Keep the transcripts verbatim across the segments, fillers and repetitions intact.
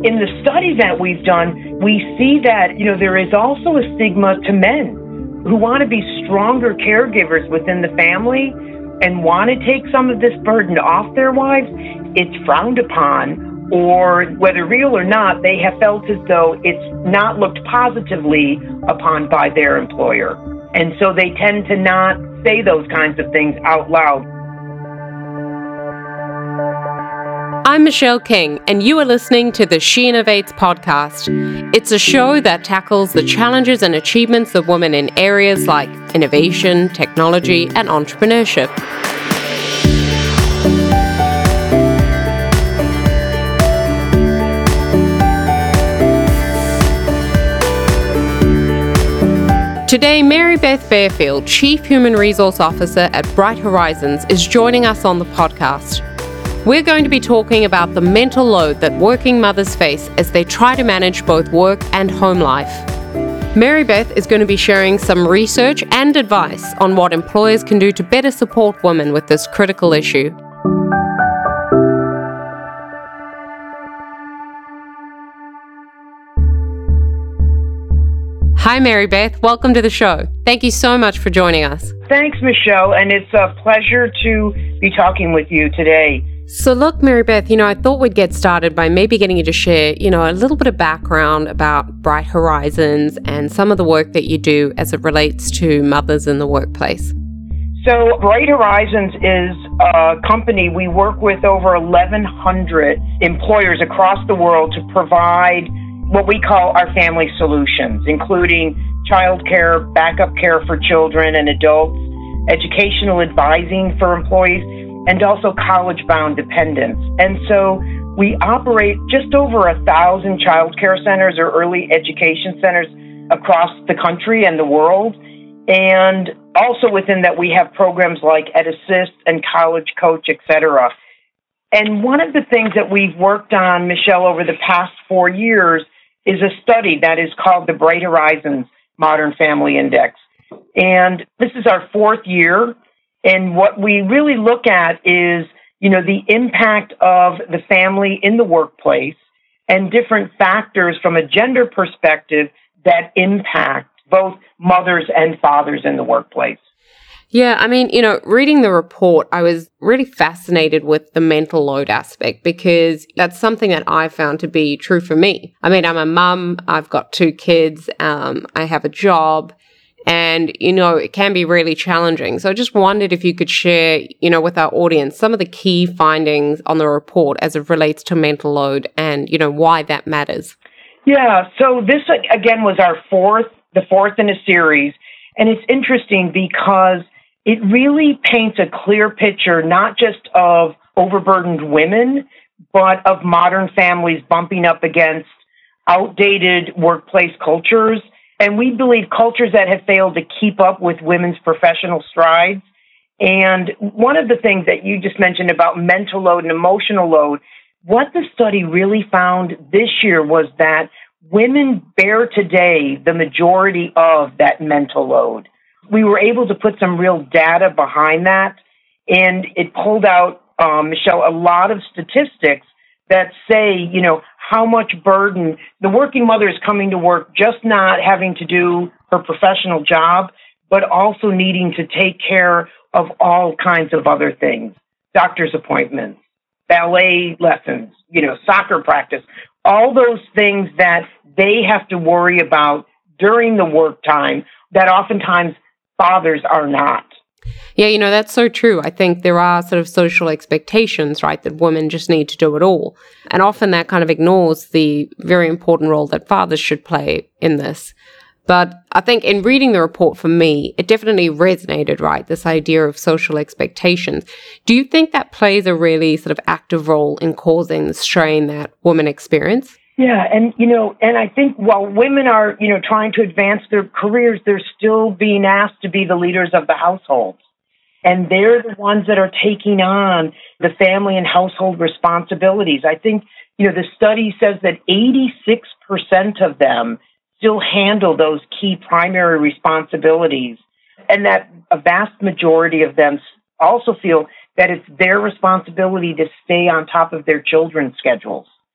in the study that we've done, we see that, you know, there is also a stigma to men who want to be stronger caregivers within the family and want to take some of this burden off their wives. It's frowned upon, or whether real or not, they have felt as though it's not looked positively upon by their employer. And so they tend to not say those kinds of things out loud. I'm Michelle King, and you are listening to the She Innovates podcast. It's a show that tackles the challenges and achievements of women in areas like innovation, technology, and entrepreneurship. Today, Mary Beth Fairfield, Chief Human Resource Officer at Bright Horizons, is joining us on the podcast. We're going to be talking about the mental load that working mothers face as they try to manage both work and home life. Mary Beth is going to be sharing some research and advice on what employers can do to better support women with this critical issue. Hi, Mary Beth. Welcome to the show. Thank you so much for joining us. Thanks, Michelle, and it's a pleasure to be talking with you today. So look, Mary Beth, you know, I thought we'd get started by maybe getting you to share, you know, a little bit of background about Bright Horizons and some of the work that you do as it relates to mothers in the workplace. So Bright Horizons is a company. We work with over eleven hundred employers across the world to provide what we call our family solutions, including childcare, backup care for children and adults, educational advising for employees, and also college-bound dependents. And so we operate just over a thousand child care centers or early education centers across the country and the world. And also within that, we have programs like EdAssist and College Coach, et cetera. And one of the things that we've worked on, Michelle, over the past four years is a study that is called the Bright Horizons Modern Family Index. And this is our fourth year. And what we really look at is, you know, the impact of the family in the workplace and different factors from a gender perspective that impact both mothers and fathers in the workplace. Yeah, I mean, you know, reading the report, I was really fascinated with the mental load aspect because that's something that I found to be true for me. I mean, I'm a mum, I've got two kids, um, I have a job. And, you know, it can be really challenging. So I just wondered if you could share, you know, with our audience, some of the key findings on the report as it relates to mental load and, you know, why that matters. Yeah. So this, again, was our fourth, the fourth in a series. And it's interesting because it really paints a clear picture, not just of overburdened women, but of modern families bumping up against outdated workplace cultures. And we believe cultures that have failed to keep up with women's professional strides. And one of the things that you just mentioned about mental load and emotional load, what the study really found this year was that women bear today the majority of that mental load. We were able to put some real data behind that, and it pulled out, um, Michelle, a lot of statistics that say, you know, how much burden the working mother is coming to work, just not having to do her professional job, but also needing to take care of all kinds of other things, doctor's appointments, ballet lessons, you know, soccer practice, all those things that they have to worry about during the work time that oftentimes fathers are not. Yeah, you know, that's so true. I think there are sort of social expectations, right, that women just need to do it all. And often that kind of ignores the very important role that fathers should play in this. But I think in reading the report for me, it definitely resonated, right, this idea of social expectations. Do you think that plays a really sort of active role in causing the strain that women experience? Yeah, and, you know, and I think while women are, you know, trying to advance their careers, they're still being asked to be the leaders of the household. And they're the ones that are taking on the family and household responsibilities. I think, you know, the study says that eighty-six percent of them still handle those key primary responsibilities, and that a vast majority of them also feel that it's their responsibility to stay on top of their children's schedules.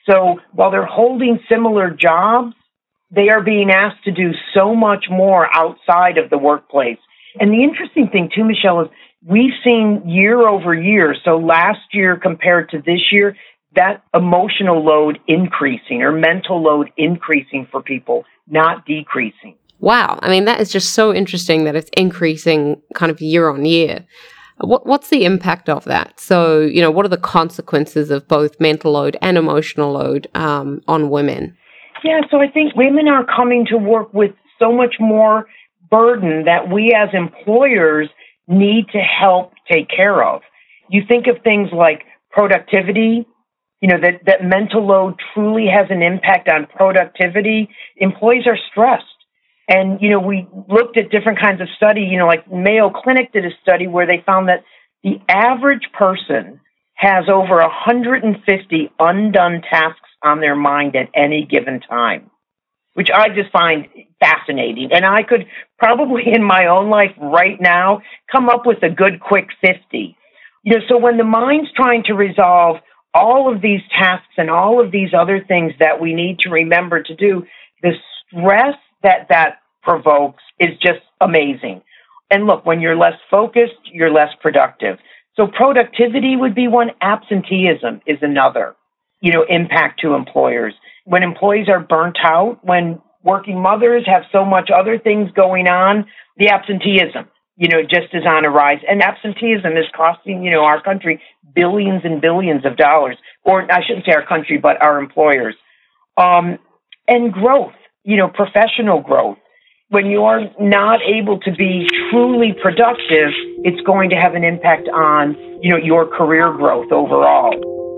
So while they're holding similar jobs, they are being asked to do so much more outside of the workplace. And the interesting thing too, Michelle, is we've seen year over year, so last year compared to this year, that emotional load increasing or mental load increasing for people, not decreasing. Wow. I mean, that is just so interesting that it's increasing kind of year on year. What, what's the impact of that? So, you know, what are the consequences of both mental load and emotional load um, on women? Yeah, so I think women are coming to work with so much more burden that we as employers need to help take care of. You think of things like productivity, you know, that, that mental load truly has an impact on productivity. Employees are stressed. And, you know, we looked at different kinds of study, you know, like Mayo Clinic did a study where they found that the average person has over one hundred fifty undone tasks on their mind at any given time, which I just find fascinating. And I could probably in my own life right now come up with a good quick fifty. You know, so when the mind's trying to resolve all of these tasks and all of these other things that we need to remember to do, the stress that that provokes is just amazing. And look, when you're less focused, you're less productive. So productivity would be one. Absenteeism is another, you know, impact to employers. When employees are burnt out, when working mothers have so much other things going on, the absenteeism, you know, just is on a rise. And absenteeism is costing, you know, our country billions and billions of dollars, or I shouldn't say our country, but our employers. Um, and growth, you know, professional growth. When you're not able to be truly productive, it's going to have an impact on, you know, your career growth overall.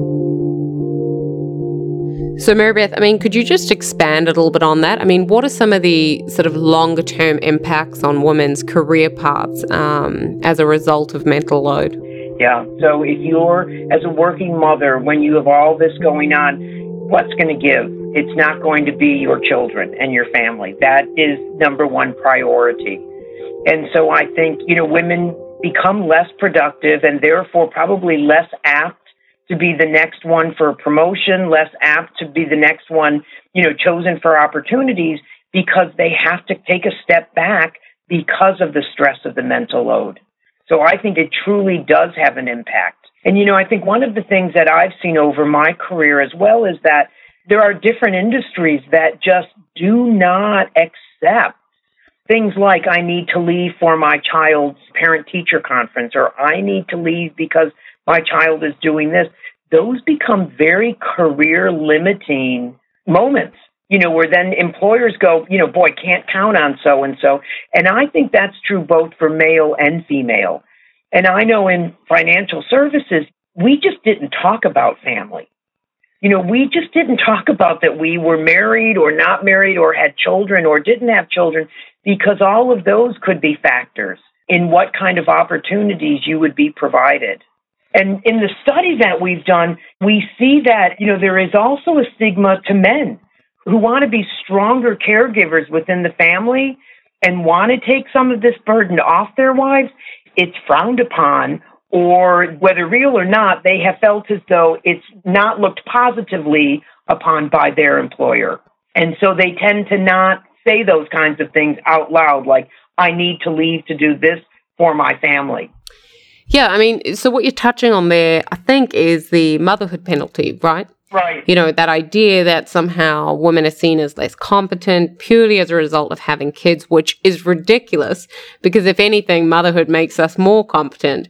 So, Marybeth, I mean, could you just expand a little bit on that? I mean, what are some of the sort of longer term impacts on women's career paths um, as a result of mental load? Yeah. So if you're, as a working mother, when you have all this going on, what's going to give? It's not going to be your children and your family. That is number one priority. And so I think, you know, women become less productive and therefore probably less apt to be the next one for a promotion, less apt to be the next one, you know, chosen for opportunities because they have to take a step back because of the stress of the mental load. So I think it truly does have an impact. And, you know, I think one of the things that I've seen over my career as well is that there are different industries that just do not accept things like I need to leave for my child's parent-teacher conference, or I need to leave because my child is doing this. Those become very career-limiting moments, you know, where then employers go, you know, boy, can't count on so-and-so. And I think that's true both for male and female. And I know in financial services, we just didn't talk about family. You know, we just didn't talk about that we were married or not married or had children or didn't have children, because all of those could be factors in what kind of opportunities you would be provided. And in the study that we've done, we see that, you know, there is also a stigma to men who want to be stronger caregivers within the family and want to take some of this burden off their wives. It's frowned upon, or whether real or not, they have felt as though it's not looked positively upon by their employer. And so they tend to not say those kinds of things out loud, like, I need to leave to do this for my family. Yeah, I mean, so what you're touching on there, I think, is the motherhood penalty, right? Right. You know, that idea that somehow women are seen as less competent purely as a result of having kids, which is ridiculous, because if anything, motherhood makes us more competent.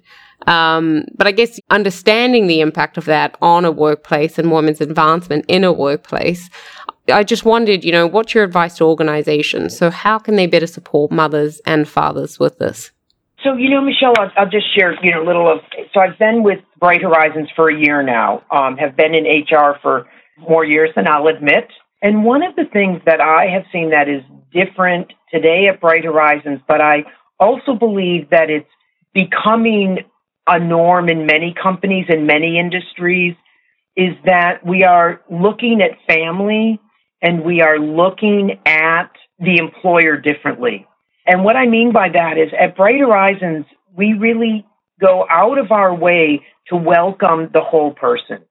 Um, but I guess understanding the impact of that on a workplace and women's advancement in a workplace, I just wondered, you know, what's your advice to organizations? So how can they better support mothers and fathers with this? So, you know, Michelle, I'll, I'll just share, you know, a little of, so I've been with Bright Horizons for a year now, um, have been in H R for more years than I'll admit. And one of the things that I have seen that is different today at Bright Horizons, but I also believe that it's becoming a norm in many companies and many industries, is that we are looking at family and we are looking at the employer differently. And what I mean by that is at Bright Horizons, we really go out of our way to welcome the whole person.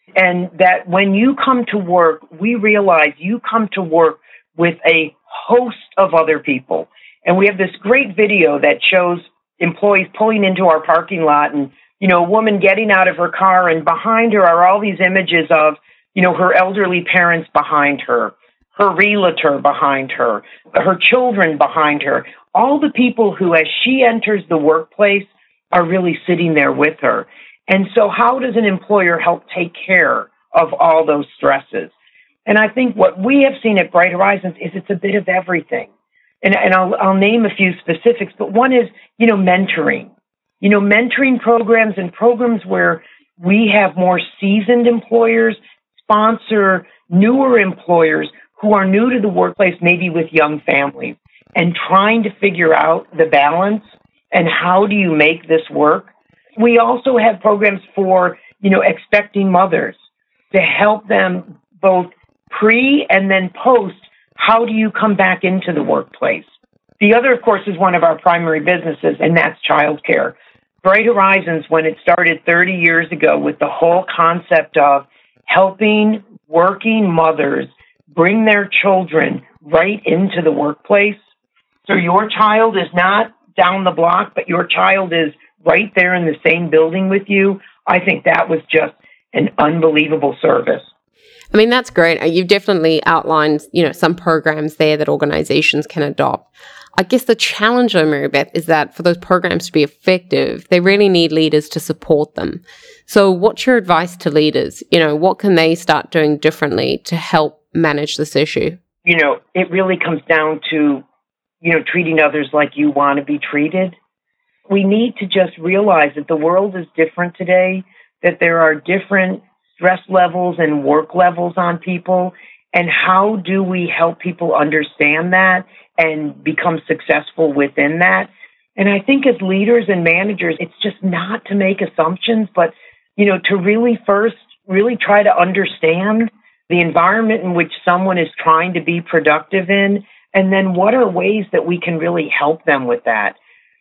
And that when you come to work, we realize you come to work with a host of other people. And we have this great video that shows employees pulling into our parking lot and, you know, a woman getting out of her car, and behind her are all these images of, you know, her elderly parents behind her, her realtor behind her, her children behind her, all the people who, as she enters the workplace, are really sitting there with her. And so how does an employer help take care of all those stresses? And I think what we have seen at Bright Horizons is it's a bit of everything. And, and I'll, I'll name a few specifics, but one is, you know, mentoring. You know, mentoring programs and programs where we have more seasoned employers sponsor newer employers who are new to the workplace, maybe with young families, and trying to figure out the balance and how do you make this work. We also have programs for, you know, expecting mothers to help them both pre and then post. How do you come back into the workplace? The other, of course, is one of our primary businesses, and that's childcare. Bright Horizons, when it started thirty years ago with the whole concept of helping working mothers bring their children right into the workplace. So your child is not down the block, but your child is right there in the same building with you. I think that was just an unbelievable service. I mean, that's great. You've definitely outlined, you know, some programs there that organizations can adopt. I guess the challenge, though, Mary Beth, is that for those programs to be effective, they really need leaders to support them. So what's your advice to leaders? You know, what can they start doing differently to help manage this issue? You know, it really comes down to, you know, treating others like you want to be treated. We need to just realize that the world is different today, that there are different stress levels and work levels on people. And how do we help people understand that and become successful within that? And I think as leaders and managers, it's just not to make assumptions, but, you know, to really first really try to understand the environment in which someone is trying to be productive in, and then what are ways that we can really help them with that.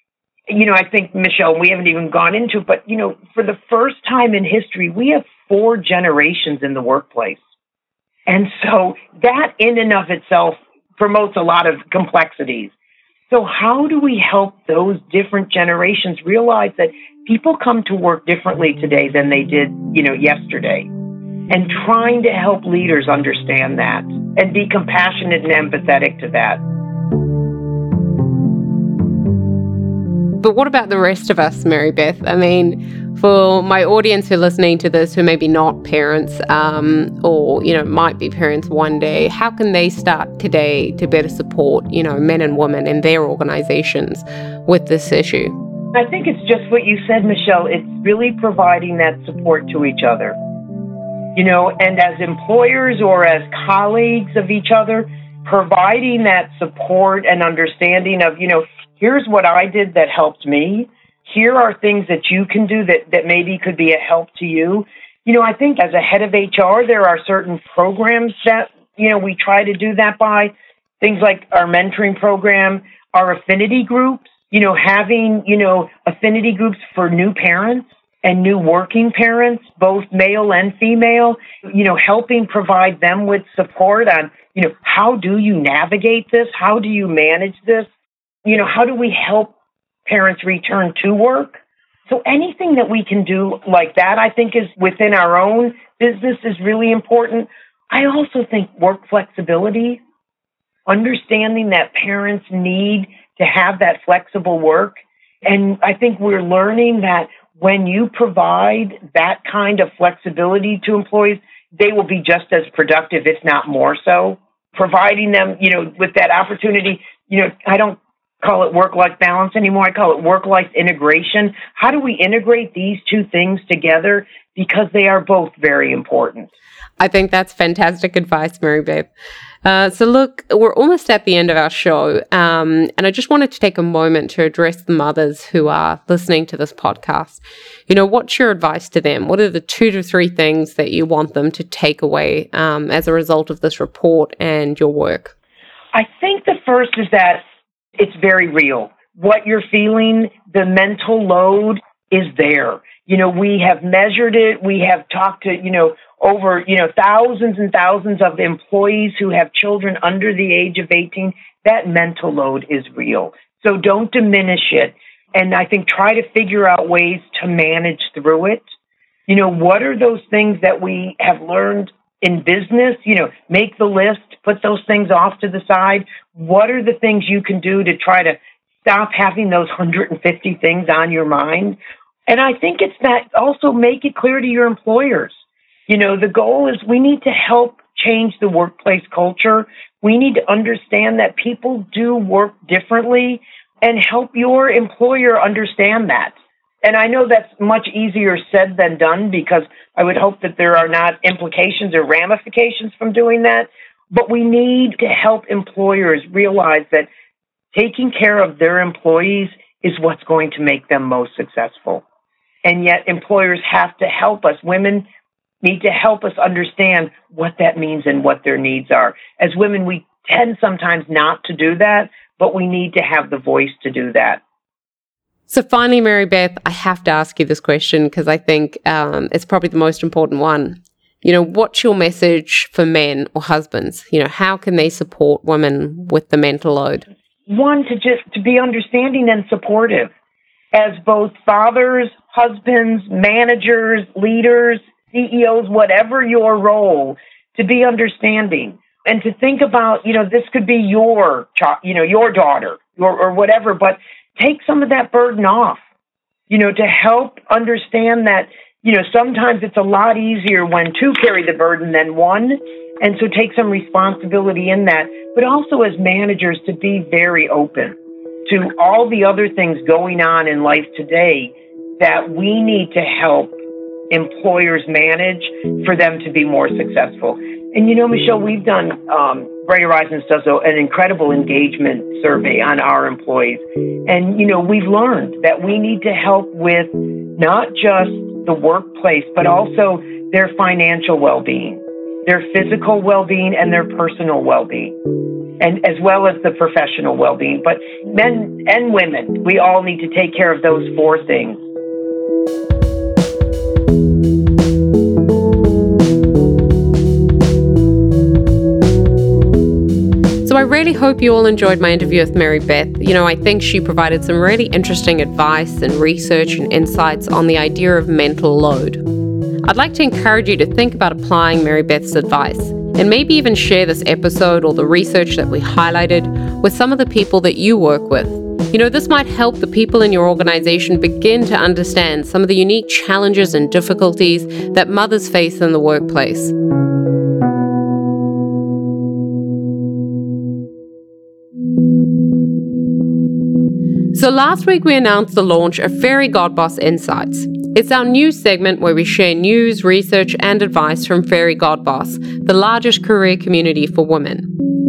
You know, I think, Michelle, we haven't even gone into, but, you know, for the first time in history, we have four generations in the workplace. And so that in and of itself promotes a lot of complexities. So how do we help those different generations realize that people come to work differently today than they did, you know, yesterday? And trying to help leaders understand that and be compassionate and empathetic to that. But what about the rest of us, Mary Beth? I mean, for my audience who are listening to this, who may be not parents um, or, you know, might be parents one day, how can they start today to better support, you know, men and women in their organizations with this issue? I think it's just what you said, Michelle. It's really providing that support to each other. You know, and as employers or as colleagues of each other, providing that support and understanding of, you know, here's what I did that helped me. Here are things that you can do that, that maybe could be a help to you. You know, I think as a head of H R, there are certain programs that, you know, we try to do that by. Things like our mentoring program, our affinity groups, you know, having, you know, affinity groups for new parents and new working parents, both male and female, you know, helping provide them with support on, you know, how do you navigate this? How do you manage this? You know, how do we help parents return to work? So anything that we can do like that, I think, is within our own business is really important. I also think work flexibility, understanding that parents need to have that flexible work. And I think we're learning that when you provide that kind of flexibility to employees, they will be just as productive, if not more so. Providing them, you know, with that opportunity, you know, I don't call it work-life balance anymore. I call it work-life integration. How do we integrate these two things together? Because they are both very important. I think that's fantastic advice, Mary Beth. Uh, so look, we're almost at the end of our show, um, and I just wanted to take a moment to address the mothers who are listening to this podcast. You know, what's your advice to them? What are the two to three things that you want them to take away um, as a result of this report and your work? I think the first is that it's very real. What you're feeling, the mental load is there. You know, we have measured it. We have talked to, you know, over, you know, thousands and thousands of employees who have children under the age of eighteen, that mental load is real. So don't diminish it. And I think try to figure out ways to manage through it. You know, what are those things that we have learned in business? You know, make the list, put those things off to the side. What are the things you can do to try to stop having those one hundred fifty things on your mind? And I think it's that also make it clear to your employers. You know, the goal is we need to help change the workplace culture. We need to understand that people do work differently and help your employer understand that. And I know that's much easier said than done because I would hope that there are not implications or ramifications from doing that. But we need to help employers realize that taking care of their employees is what's going to make them most successful. And yet employers have to help us. Women need to help us understand what that means and what their needs are. As women, we tend sometimes not to do that, but we need to have the voice to do that. So finally, Mary Beth, I have to ask you this question because I think um, it's probably the most important one. You know, what's your message for men or husbands? You know, how can they support women with the mental load? One, to just to be understanding and supportive as both fathers, husbands, managers, leaders, C E Os, whatever your role, to be understanding and to think about, you know, this could be your child, you know, your daughter or, or whatever, but take some of that burden off, you know, to help understand that, you know, sometimes it's a lot easier when two carry the burden than one. And so take some responsibility in that, but also as managers to be very open to all the other things going on in life today that we need to help employers manage for them to be more successful. And, you know, Michelle, we've done, um, Bright Horizons does an incredible engagement survey on our employees. And, you know, we've learned that we need to help with not just the workplace, but also their financial well-being, their physical well-being, and their personal well-being, and as well as the professional well-being. But men and women, we all need to take care of those four things. So I really hope you all enjoyed my interview with Mary Beth. You know, I think she provided some really interesting advice and research and insights on the idea of mental load. I'd like to encourage you to think about applying Mary Beth's advice and maybe even share this episode or the research that we highlighted with some of the people that you work with. You know, this might help the people in your organization begin to understand some of the unique challenges and difficulties that mothers face in the workplace. So last week we announced the launch of Fairy Godboss Insights. It's our news segment where we share news, research, and advice from Fairy Godboss, the largest career community for women.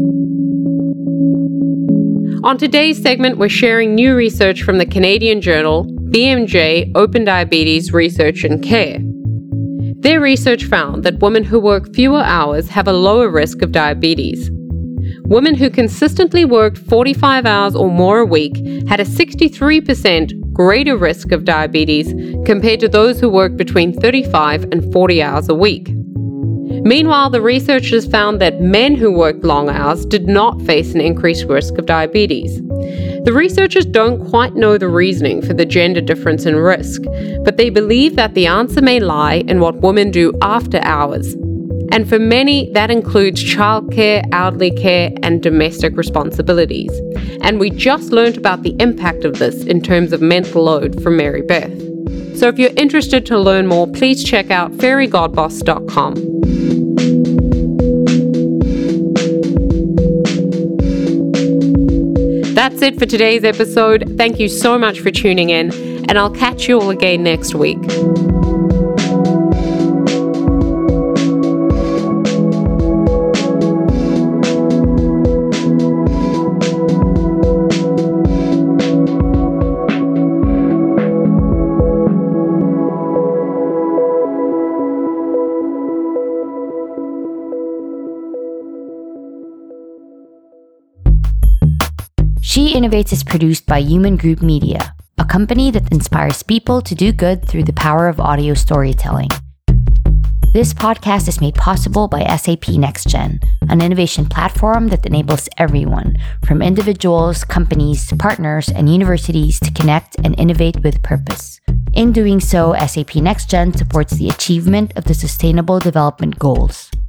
On today's segment, we're sharing new research from the Canadian journal B M J Open Diabetes Research and Care. Their research found that women who work fewer hours have a lower risk of diabetes. Women who consistently worked forty-five hours or more a week had a sixty-three percent greater risk of diabetes compared to those who worked between thirty-five and forty hours a week. Meanwhile, the researchers found that men who worked long hours did not face an increased risk of diabetes. The researchers don't quite know the reasoning for the gender difference in risk, but they believe that the answer may lie in what women do after hours. And for many, that includes childcare, elderly care, and domestic responsibilities. And we just learned about the impact of this in terms of mental load from Mary Beth. So if you're interested to learn more, please check out fairy godboss dot com. That's it for today's episode. Thank you so much for tuning in, and I'll catch you all again next week. She Innovates is produced by Human Group Media, a company that inspires people to do good through the power of audio storytelling. This podcast is made possible by S A P NextGen, an innovation platform that enables everyone, from individuals, companies, partners, and universities to connect and innovate with purpose. In doing so, S A P NextGen supports the achievement of the Sustainable Development Goals.